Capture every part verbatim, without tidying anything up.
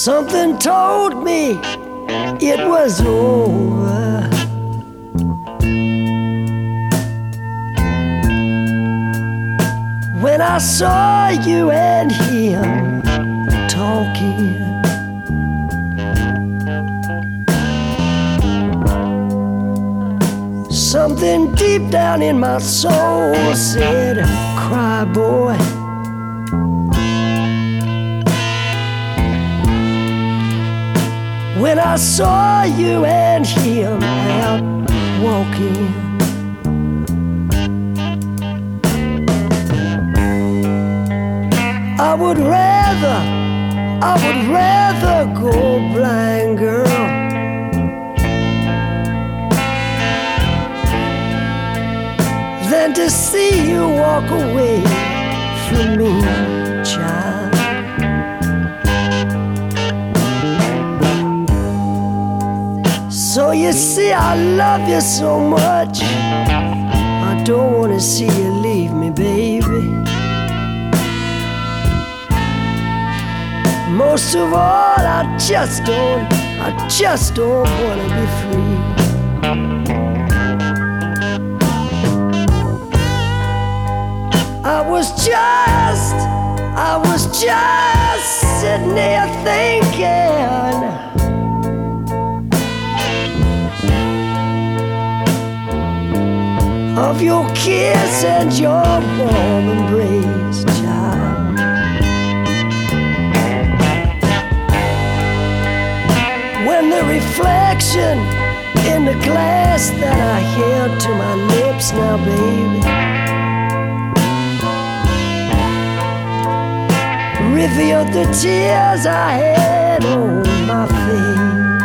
Something told me it was over. When I saw you and him talking, something deep down in my soul said, cry, boy. When I saw you and him out walking, I would rather, I would rather go blind, girl, than to see you walk away from me, child. So you see, I love you so much, I don't want to see you leave me, baby. Most of all, I just don't, I just don't want to be free. I was just, I was just sitting there thinking of your kiss and your warm embrace, child. When the reflection in the glass that I held to my lips now, baby, revealed the tears I had on my face.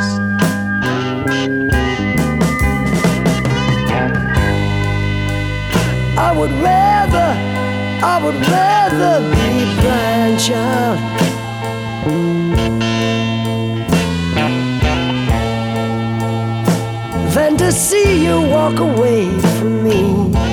I would rather, I would rather be blind, child, than to see you walk away from me.